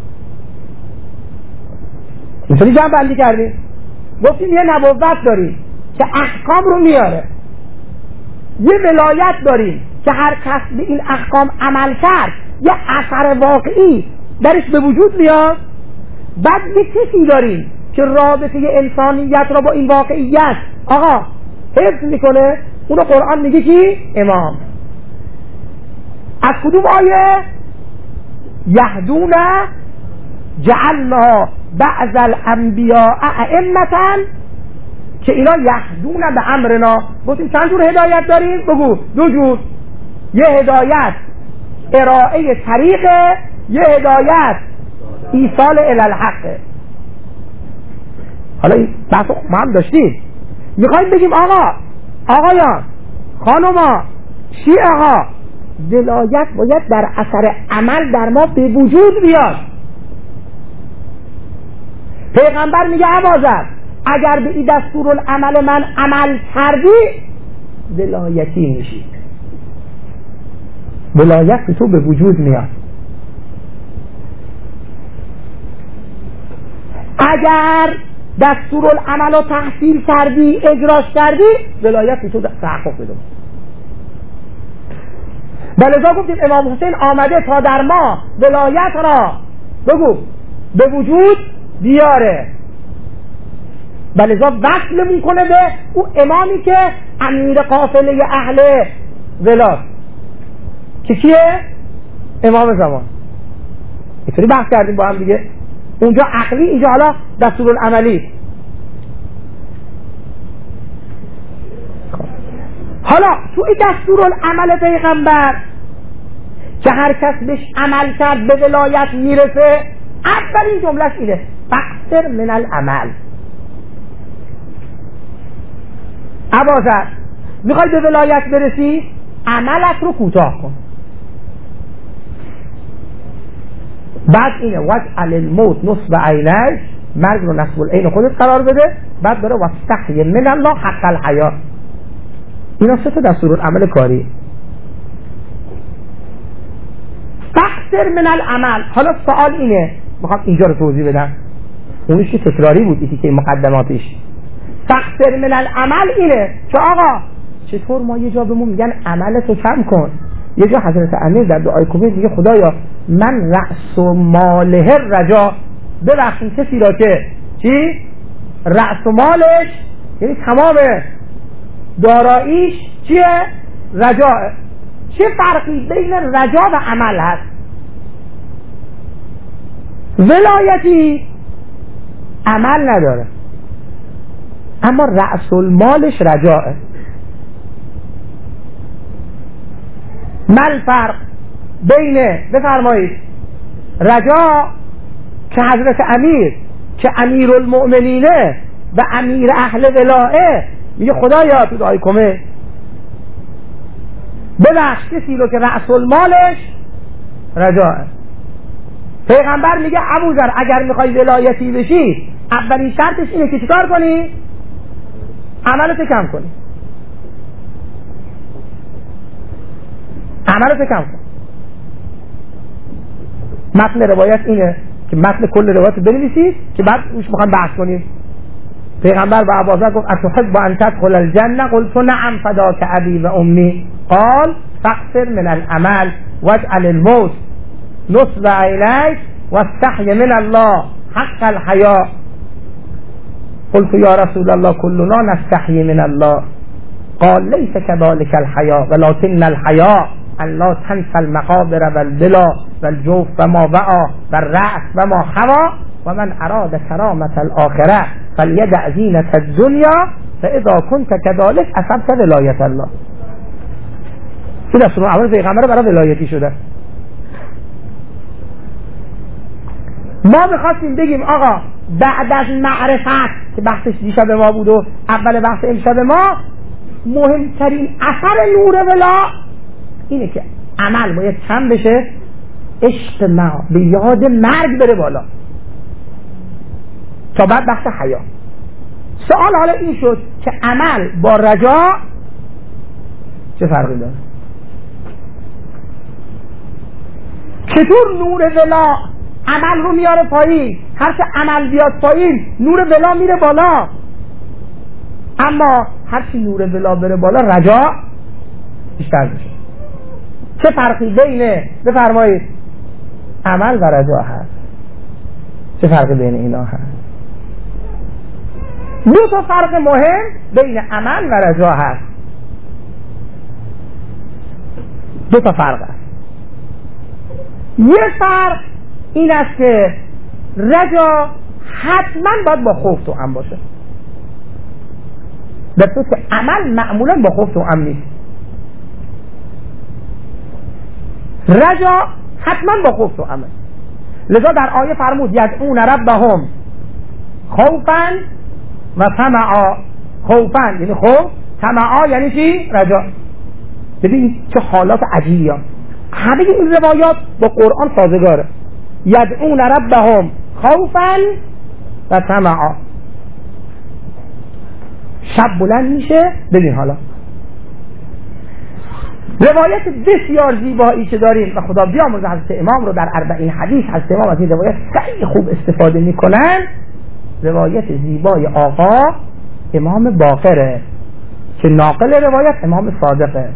اینطوری جمع بندی کردیم. گفتیم یه نبوت داریم که احکام رو میاره، یه ولایت داریم که هر کس به این احکام عمل کرد یه اثر واقعی درش به وجود میاد. بعد یه کسی داریم که رابطه انسانیت را با این واقعیت آقا حفظ میکنه، اونو قرآن میگه کی؟ امام. از کدوم آیه؟ یهدون جعلنا بعض الانبیاء ائمة، که اینا یهدون به امرنا. گفتیم چند جور هدایت داریم؟ بگو. دو جور. یه هدایت ارائه طریقه، یه هدایت ایصال الی الحق. حالا این بحث ما هم داشتیم. میخوایم بگیم آقا آقایان خانوما شیعه ها ولایت باید در اثر عمل در ما به وجود بیاد. پیغمبر میگه ابوذر اگر به این دستورالعمل من عمل کردی ولایتی میشی، ولایت تو به وجود میاد. اگر دستورالعمل رو تحصیل کردی اجراش کردی ولایت تو تحقق بده. بلذا گفتیم امام حسین آمده تا در ما ولایت را بگو به وجود بیاره. بلذا وصل میکنه به او امامی که امیر قافله اهل ولاست که کیه؟ امام زمان. اینطوری بحث کردیم با هم دیگه، اونجا عقلی اینجا حالا دستورالعملی. حالا تو این دستورالعمل پیغمبر که هر کس بهش عمل کرد به ولایت میرسه، اولین جملهش اینه فاکثر من العمل. ابوذر میخوای به ولایت برسی عملت رو کوتاه کن. بعد اینه واجعل الموت نصب عینیک، مرگ رو نصب العین خودت قرار بده. بعد داره واستحی من الله حق الحیا. اینا سه تا دستورالعمل کاری. فاکثر من العمل. حالا سوال اینه، میخوام اینجا رو توضیح بدم، اونش که تکراری بود یکی که مقدماتش. فاکثر من العمل اینه که آقا چطور ما یه جا بهمون میگن عملتو کم کن، یه جا حضرت امیر در دعای کوبه میگه خدایا من رأس و ماله رجا، ببخشید کسی را که چی؟ رأس و مالش یعنی تمام داراییش چیه؟ رجا. چه فرقی بین رجا و عمل هست؟ ولایتی عمل نداره اما رأس المالش رجاءه. مل فرق بین بفرمایید رجا که حضرت امیر که امیر المؤمنینه و امیر اهل ولایه میگه خدایا تو دعای کمه ببخش کسی رو که رأس المالش رجاءه. پیغمبر میگه ابوذر اگر میخوای ولایتی بشی اولین شرطش اینه که چیکار کنی؟ عملت کم کنی. عملت کم کن. متن روایت اینه که متن کل روایت بنویسید که بعد روش میخوام بحث کنیم. پیغمبر به ابوذر گفت اتحب ان تدخل الجنه؟ قلت نعم فداک ابی و امی. قال فاکثر من العمل واجعل الموت نصب عینیک واستحی من الله حق الحیا. قلت یا رسول الله كلنا نستحی من الله. قال ليس كذلك الحیا ولكن الحیا ان لا تنسى المقابر والبلا والجوف وما وعى والرأس وما حوى ومن اراد کرامة الاخره فلیدع زینة الدنیا فاذا كنت كذلك اصبت ولایت الله. این دستورالعمل پیغمبر برای ولایتی شده. ما میخواستیم بگیم آقا بعد از معرفت که بحثش دیشب ما بود و اول بحث امشب ما، مهمترین اثر نور ولا اینه که عمل باید کم بشه، عشق ما به یاد مرگ بره بالا تا بعد بحث حیا. سوال حالا این شد که عمل با رجا چه فرقی داره؟ چطور نور ولا عمل رو میاره پایین؟ هر چه عمل بیاد پایین نور ولا میره بالا، اما هر چی نور ولا بره بالا رجا بیشتر میشه. چه فرقی بین بفرمایید عمل و رجا هست؟ چه فرقی بین اینا هست؟ دو تا فرق مهم بین عمل و رجا هست. دو تا فرق هست. یه فرق این است که رجا حتما باید با خوف تو هم باشه، در صورتی که عمل معمولا با خوف تو هم نیست. رجا حتما با خوف تو همه. لذا در آیه فرمود یدعون ربهم خوفا و طمعا. خوفا یعنی خوف، طمعا یعنی چی؟ رجا. ببین چه حالات عجیبی ها. همه این روایات با قرآن سازگاره. یدعون ربهم خوفا و طمعا. شب بلند میشه. ببین حالا روایت بسیار زیبایی که داریم و خدا بیامرزه حضرت امام رو در اربعین حدیث حضرت امام از این روایت خیلی خوب استفاده میکنن. روایت زیبای آقا امام باقره که ناقل روایت امام صادقه.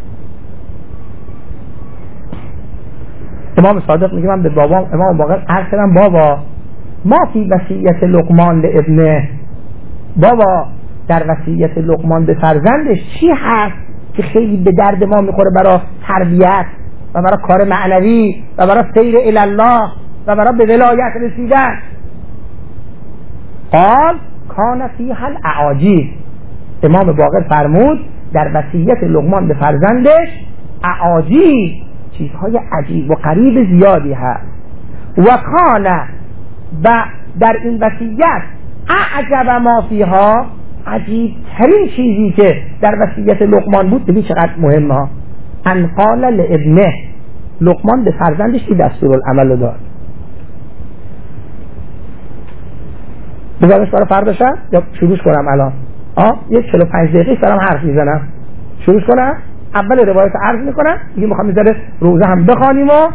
امام صادق میگه من به بابام امام باقر عرض کردم بابا ما فی وصیت لقمان لابنه، بابا در وصیت لقمان به فرزندش چی هست که خیلی به درد ما میخوره برای تربیت و برای کار معنوی و برای سیر الی الله و برای به ولایت رسیدن؟ قال کان فیها الاعاجیب. امام باقر فرمود در وصیت لقمان به فرزندش اعاجیب، چیزهای عجیب و غریب زیادی هست. و کان و در این وصیت اعجب ما فیها، عجیب ترین چیزی که در وصیت لقمان بود ببین چقدر مهمه. ان قال لابنه، لقمان به فرزندش این دستورالعمل داد. بذارش برای فردا شب یا شروع کنم الان؟ آه یک چهل و پنج دقیقه دارم حرف میزنم. شروع کنم. اول روایت عرض میکنم دیگه میخوام میذاره روزه هم بخوانیم و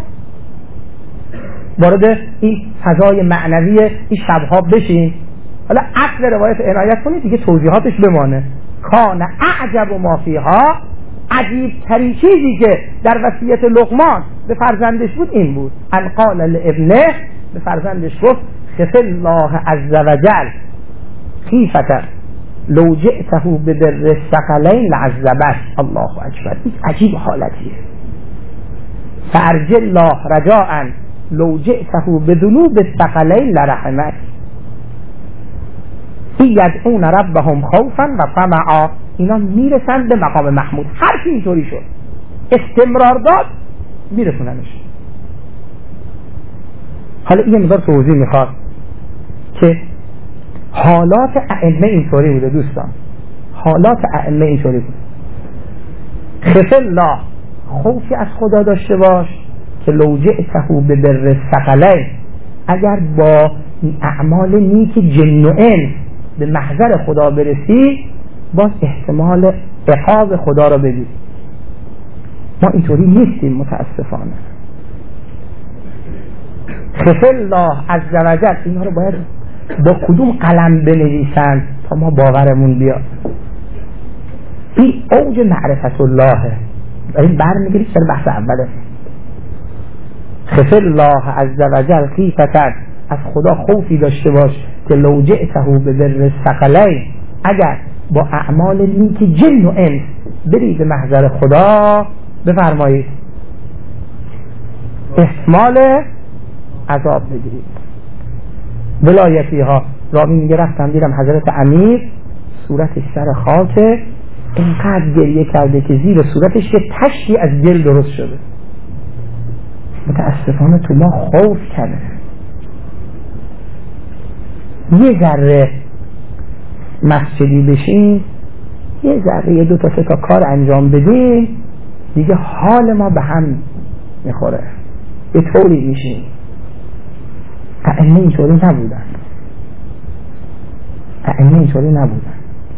وارد این فضای معنوی این شبها بشیم. حالا اصل روایت عنایت کنید دیگه توضیحاتش بمانه. کان اعجب ما فیها، عجیب ترین چیزی که در وصیت لقمان به فرزندش بود این بود. ان قال لابنه، به فرزندش گفت خف الله عز وجل خیفته لو جئته ببر الثقلین لعذبه. الله اکبر. این عجیب حالتیه. فارج الله رجاء لو جئته بذنوب الثقلین لرحمه. یدعون ربهم خوفا و طمعا. اینا میرسن به مقام محمود. هر کی اینطوری شد استمرار داد میرسوننش. حالا این مقدار توضیح میخواد که حالات ائمه اینطوری بوده دوستان. حالات ائمه اینطوری بود. خف الله، خوفی از خدا داشته باش که لو جئته ببر الثقلین، اگر با اعمال نیک جن و انس به محضر خدا برسی باز احتمال عقاب خدا را ببینی. ما اینطوری نیستیم متاسفانه. خف الله عز وجل، اینا رو باید با کدوم قلم بنویسن تا ما باورمون بیاد. این اوج معرفت اللهه. این برمیگیری سر بحث اوله. خف الله عز وجل خیفتن، از خدا خوفی داشته باش که لو جئته ببر الثقلین، اگر با اعمال نیک جن و انس بری به محضر خدا. بفرمایید احتمال عذاب بگیرید. ولایتی ها راوی میگه رفتم دیدم حضرت امیر صورتش سر خاکه، اینقدر گریه کرده که زیر صورتش یه تشتی از گل درست شده. متاسفانه تو ما خوف کنه. یه ذره مسجدی بشین، یه ذره یه دو تا سه تا کار انجام بدیم دیگه حال ما به هم میخوره. یه طوری میشیم. ائمه اینطوری نبودن. ائمه اینطوری نبودن.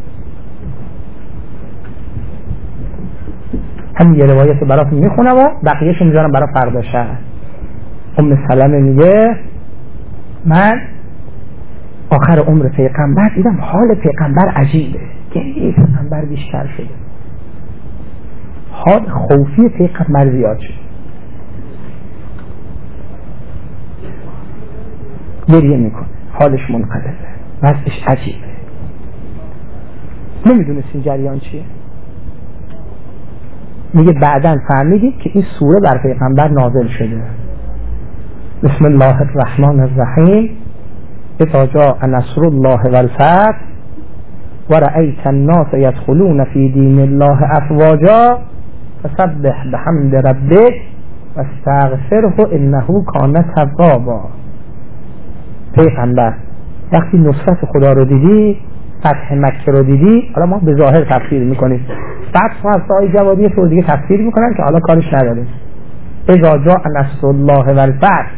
همین یه روایت براتون میخونم و بقیه‌شو میذارم برای فردا شب. ام سلمه میگه من آخر عمر پیغمبر دیدم حال پیغمبر عجیبه، گریه پیغمبر بیشتر شده، حال خوفی پیغمبر زیاد شد، گریه میکنه، حالش منقلبه، وضعش عجیبه. نمیدونستین جریان چیه؟ میگه بعداً فهمیدید که این سوره بر پیغمبر نازل شده. بسم الله الرحمن الرحیم اذا جاء نصر الله والفتح ورأيت الناس يدخلون في دين الله افواجا فسبح بحمد ربك واستغفره انه كان توابا. پیغمبر وقتی نصرت خدا رو دیدی، فتح مکه رو دیدی، حالا ما به ظاهر تفسیر میکنیم، فتح و از آیه جوادی طور دیگه تفسیر میکنن که حالا کارش نداریم. اذا جاء نصر الله و الفتح،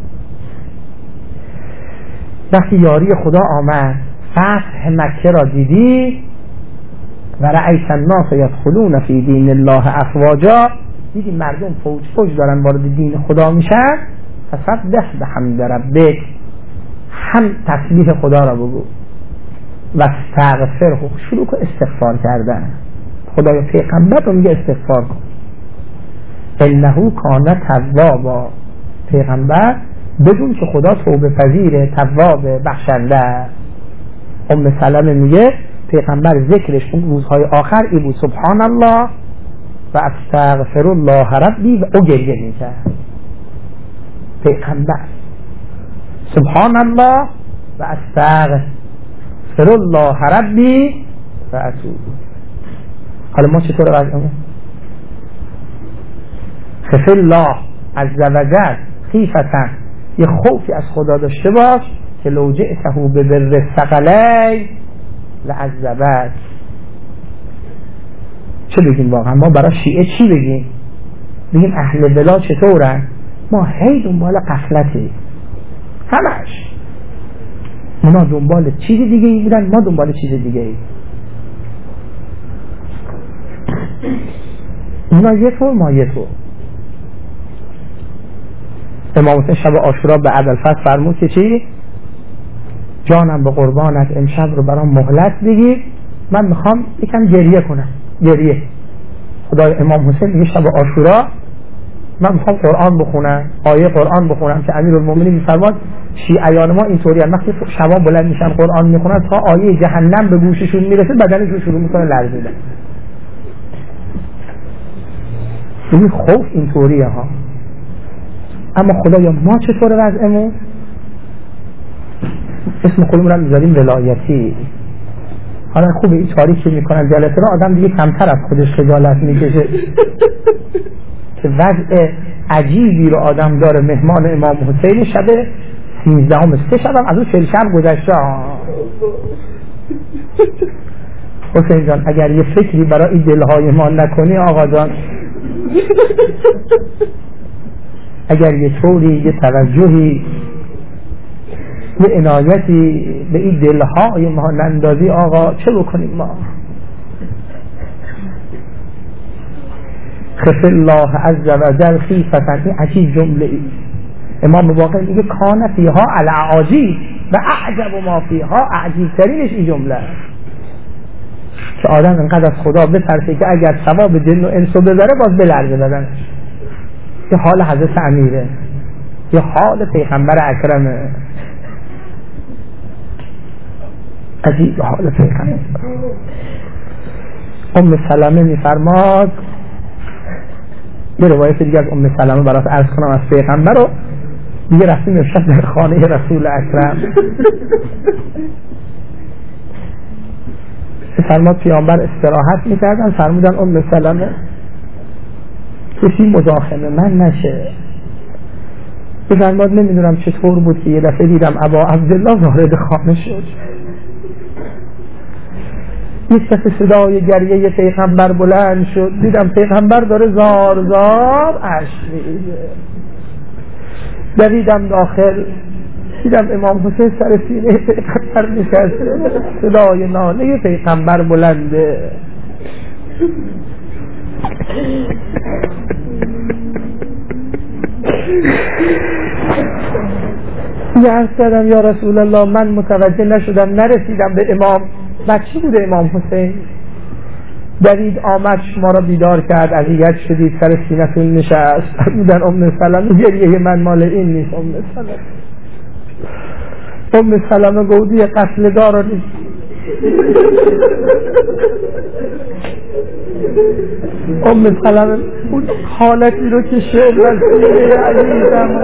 وقتی یاری خدا آمد، فتح مکه را دیدی و رأیت الناس یدخلون فی دین الله افواجا، دیدی مردم فوج فوج دارن وارد دین خدا میشن، فسبح بحمد ربک، هم تسبیح خدا را بگو و استغفره، شروع کن استغفار کردن. خدای پیغمبر رو میگه استغفار کن، انه کان توابا، پیغمبر بدون که خدا توبه پذیره، تواب، بخشنده. ام سلمه میگه پیغمبر ذکرش اون روزهای آخر ای بود سبحان الله و استغفر الله ربی، و او گریه میکرد. پیغمبر سبحان الله و استغفر الله ربی و اتوب. حالا ما چطور وضعمون؟ خف الله عز و جل خیفتن، یه خوفی از خدا داشته باش که لو جئته ببر ثقلین لعذبک. چه بگیم واقعا؟ ما برای شیعه چی بگیم؟ بگیم اهل بلا چطورن؟ ما هی دنبال غفلتی، همش اونا دنبال چیز دیگه ای بودن، ما دنبال چیز دیگه ای. اونا یه طور، ما یه طور. امام حسین شب عاشورا به ابوالفضل فرمود که چی؟ جانم به قربانت، امشب رو برام مهلت بگیر، من میخوام یکم گریه کنم. گریه. خدای امام حسین میگه شب عاشورا من میخوام قرآن بخونم، آیه قرآن بخونم، که امیرالمومنین میفرماد شیعیان ما اینطوریه، وقتی شبا بلند میشن قرآن میخونن تا آیه جهنم به گوششون میرسه بدنشون شروع میکنه لرزیدن. این خوف اینطوریه ها. اما خدایا ما چطور وضعمون؟ اسم خودمون رو میذاریم ولایتی. حالا خوبه این تاریکی میکنن جلسه را، آدم دیگه کمتر از خودش خجالت میکشه که وضع عجیبی رو آدم داره. مهمان امام حسین شب سیزدهم، سه شبم از اون چهل شب گذشته. حسین جان اگر یه فکری برای این دلهای ما نکنی آقا جان، اگر یه طوری، یه توجهی، یه عنایتی به این دلهای ما نندازی آقا، چه بکنیم ما؟ خف الله عز و جل خیفتن، این عجیب جمله ای. امام باقر میگه کان فیها العجیب و اعجب ما فیها، عجیب ترینش این جمله که آدم انقدر از خدا بترسه که اگر ثواب جن و انسو بذاره باز بلرزه بدنش. یه حال حضرت امیره، یه حال پیغمبر اکرمه، عجیب حال پیغمبر. ام سلمه میفرماد، یه روایت دیگه از ام سلمه برات عرض کنم از پیغمبر رو، دیگه رفتیم امشب در خانه رسول اکرم. فرماد پیامبر استراحت میکردن، فرمودن ام سلمه کسی مزاحم من نشه. فرماد نمیدونم چطور بود که یه دفعه دیدم ابا عبدالله وارد خانه شد، یک دفعه صدای گریه پیغمبر بلند شد، دیدم پیغمبر داره زار زار اشک میریزه. دویدم داخل، دیدم امام حسین سر سینه پیغمبر نشسته، صدای ناله پیغمبر بلنده. یه عرض کردم یا رسول الله من متوجه نشدم، نرسیدم به امام. بچه بوده امام حسین. دوید آمد ما را بیدار کرد، اذیت شدید، سر سینتون نشست. بودن ام سلمه گریه من مال این نیست. ام سلمه ام سلمه گودی قتل دارا نیست. ام سلمه اون حالتی رو که شد رسیده عزیزم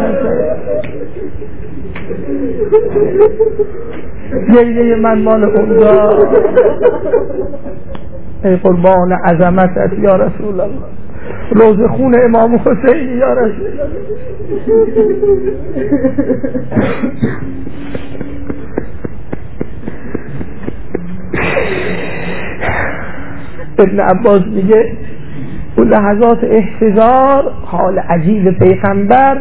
گریه من مال اون دار. ای قربان عظمتت یا رسول الله، روز خون امام حسین یا رسول الله. ابن عباس میگه اون لحظات احتضار حال عجیب پیغمبر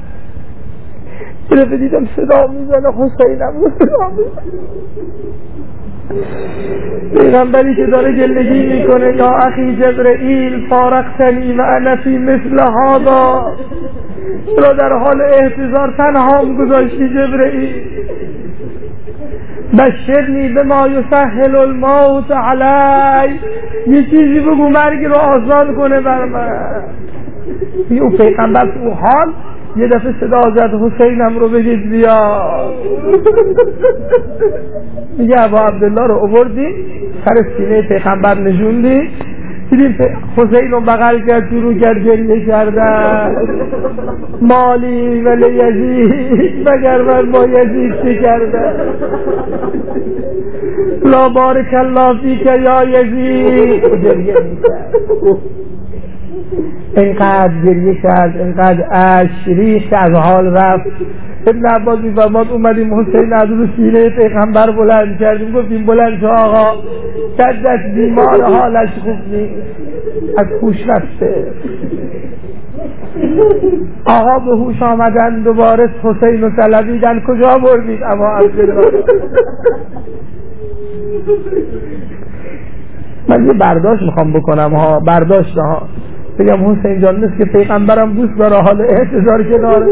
گرفته دیدم صدا میزنه حسینم رو صدا میزنه پیغمبری که داره گلگی میکنه یا اخی جبرئیل فارقتنی و انا فی مثل هذا، چرا در حال احتضار تنهام گذاشتی جبرئیل؟ بشرنی بما یسهل الموت علی، یه چیزی بگو مرگ رو آسان کنه بر من. اون پیغمبر تو حال یه دفعه صدا زد حسینم رو بگید بیاد. میگه ابا عبدالله رو آوردی سر سینه پیغمبر نشوندی، دیدیم حسین رو بغل کرد شروع کرد گریه کردن. مالی ولی یزید، مگر من با یزید چه کردم؟ لا بارک الله فیک یا یزید. گریه میکرد، اینقدر گریه کرد، اینقدر اشک ریخت از حال رفت. ابن عباس می‌فرماد اومدیم حسین از رو سینه پیغمبر بلند کردیم، گفتیم بلند شو آقا، جدت بیمار، حالش خوب نیست، از هوش رفته. آقا به هوش آمدن دوباره حسین رو طلبیدن، کجا بردید ابا عبدالله؟ من یه برداشت میخوام بکنم ها، برداشت ها، بگم حسین جان نیست که پیغمبرم دوست داره حال احتضار کناره،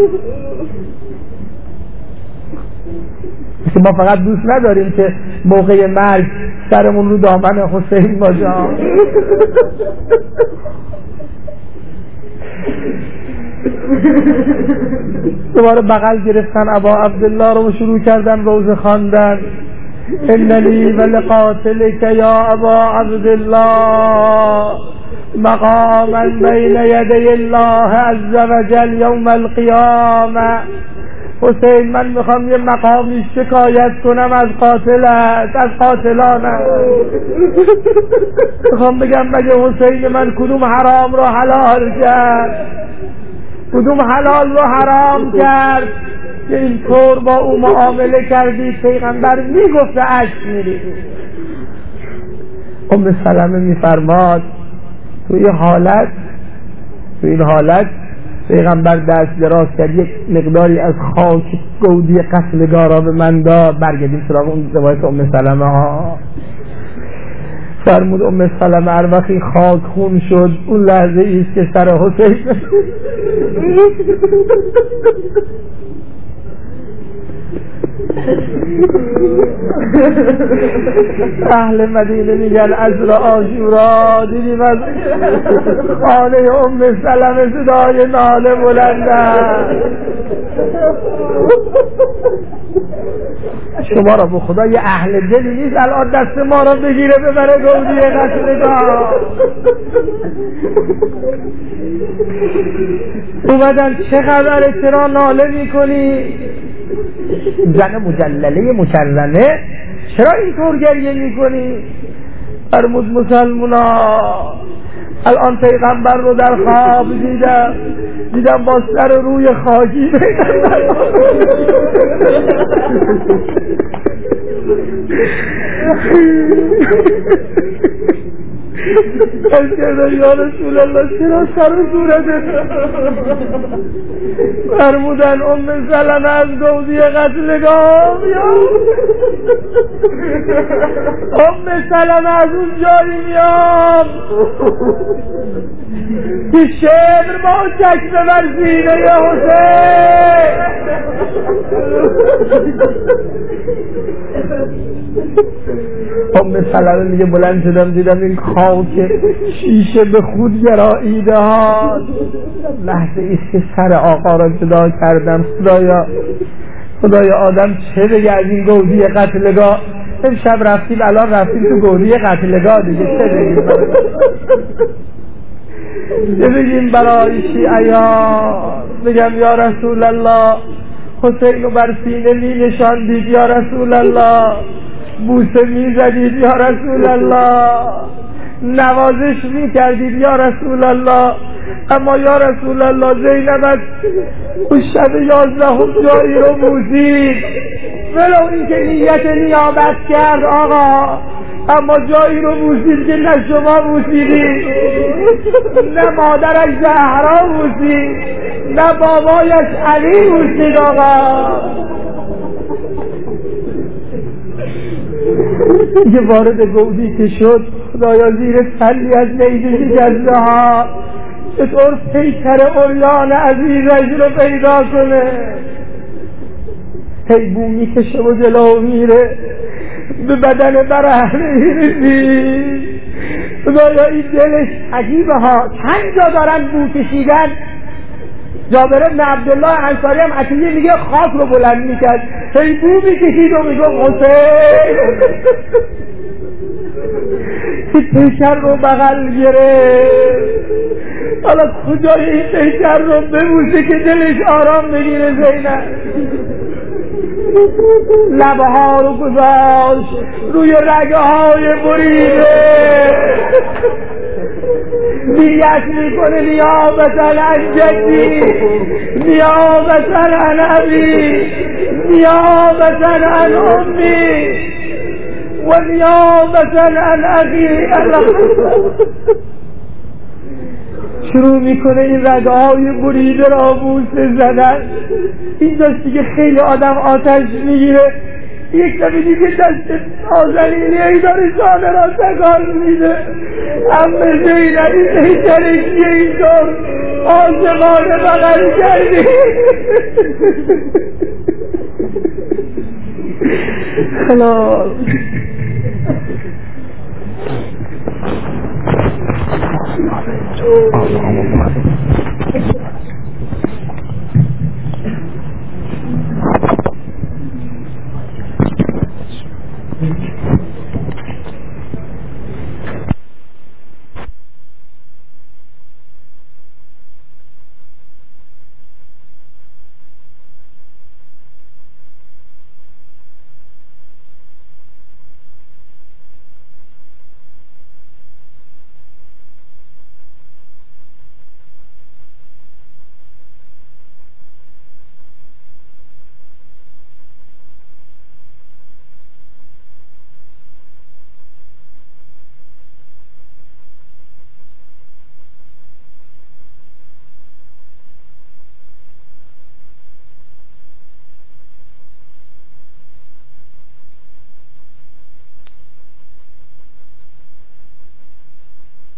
که ما فقط دوست نداریم که موقع مرگ سرمون رو دامن حسین باشه. دوباره بغل گرفتن ابا عبدالله رو شروع کردن روزه خواندن. اننی ولقاتلک یا ابا عبدالله مقاما بین یدی الله عز وجل یوم القیامه. حسین من میخوام یه مقامی شکایت کنم از قاتلت، از قاتلانم. میخوام بگم مگه حسین من کدوم حرام رو حلال کرد، کدوم حلال رو حرام کرد که اینطور با او معامله کردی؟ پیغمبر میگفت اشک میری. ام سلمه میفرماد توی حالت توی این حالت پیغمبر دست دراز کرد، یک مقداری از خاک گودی قتلگاه را به من داد. برگردیم سراغ اون روایت ام سلمه ها. فرمود ام سلمه هر وقت این خاک خون شد، اون لحظه ایست که سر حسین اهل مدینه میگن عصر عاشورا دیدیم از خانه ام سلمه صدای ناله بلند. شما را به خدا یه اهل دلی نیست الان دست ما را بگیره ببره گودی قتلگاه؟ اومدن چه خبره، چرا ناله میکنی؟ زن مجلله مکرمه چرا اینطور گریه میکنی؟ فرمود مسلمونا الان پیغمبر رو در خواب دیدم، دیدم با سر روی خاکی یا رسول الله چرا سر صورتت؟ فرمودن ام سلمه از گودی قتلگاه میاد. ام سلمه از اون جایی میاد که شبر با چکمه بر سینه حسین. ام سلمه میگه بلند شدم دیدم این خاک شیشه به خود گراییده ها. لحظه ایست که سر آقا را جدا کردم. خدایا خدایا آدم چه بگه از این گودی قتلگاه؟ امشب رفتیم الان رفتیم تو گودی قتلگاه دیگه، چه بگیم چه بگیم برای شیعیان؟ بگم یا رسول الله حسین رو بر سینه می نشاندید یا رسول الله، بوسه می زدید یا رسول الله، نوازش می کردید یا رسول الله، اما یا رسول الله زینب اون شب یازدهم جایی رو بوسید ولو این که نیت نیابت کرد آقا، اما جایی رو بوسید که نه شما بوسیدی، نه مادرش زهرا بوسید، نه بابایش علی بوسید. آقا که وارد گودی که شد، خدایا زیر سلی از نیزه گزده ها چطور پیکر عریان عزیزش رو پیدا کنه. هی بو میکشه و جلو میره، به بدن برهنه میرسید. خدایا این دلش عجیبه ها، چند جا دارن بو کشیدن. جابر بن عبدالله انصاری هم عطیه میگه خاک رو بلند میکرد، هی بو میکشید و میگه حسین. پیکر رو بغل گرفت. حالا کجای این پیکر رو ببوسه که دلش آرام بگیره زینب؟ لبها رو گذاشت روی رگه های بریده، نیت میکنه نیابتن عن جدی، نیابتن عن ابی، نیابتن عن امی و نیابتن عن اخی. شروع میکنه این رگه های بریده را بوسه زدن. این داشت دیگه خیلی آدم آتش میگیره. یک دفعه دیگه دست آزنینی ای داره شانه را تکان میده. امه زینب این پیکرشیه اینطور آسمانه بغل کردی. خلاص